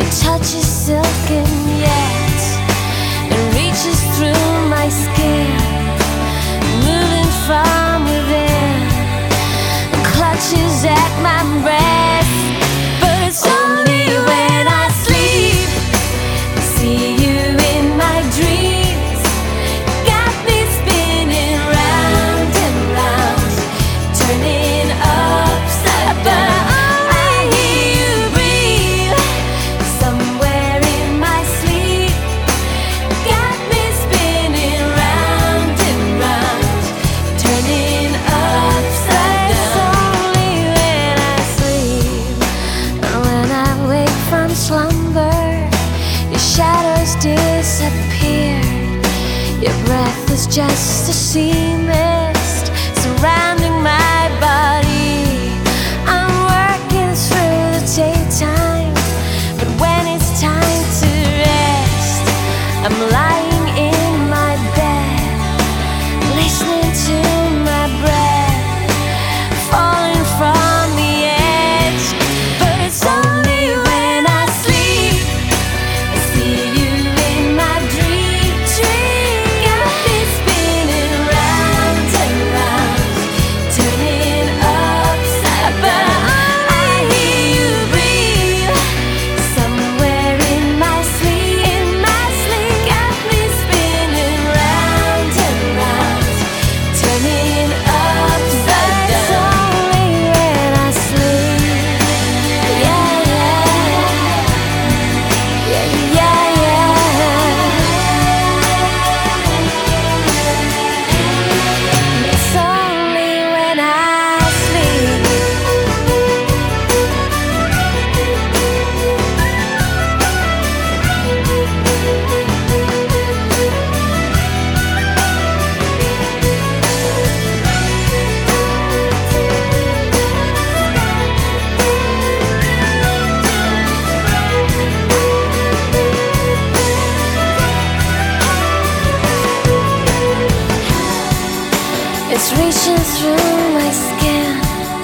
Your touch is silken yet it reaches through my skin, moving from within, clutches at my breast. But it's only when I sleep, see you in my dreams, got me spinning round and round, turning upside down. I hear you breathe somewhere in my sleep, got me spinning round and round, turning upside down. It's only when I sleep, and when I wake from slumber, your shadows disappear. Your breath is just a sea mist surrounding my body. I'm working through the daytime, but when it's time to rest, I'm lying in my bed, listening to my breath falling from the edge. But it's only when I sleep, I see you in my dream, got me spinning round and round, turning upside down. I hear you breathe somewhere in my sleep, got me spinning round and round, turning upside down. It's only when I sleep, yeah, yeah, yeah, yeah. It's only when I sleep. It's reaching through my skin,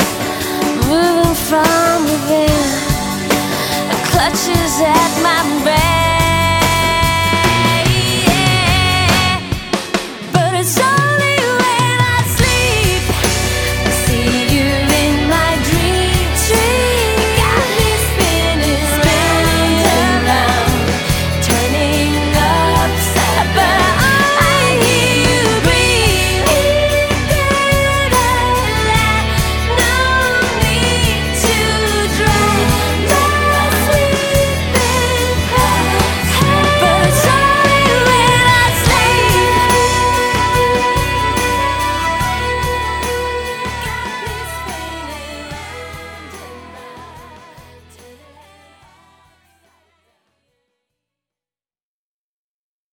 moving from within, it clutches at my breath.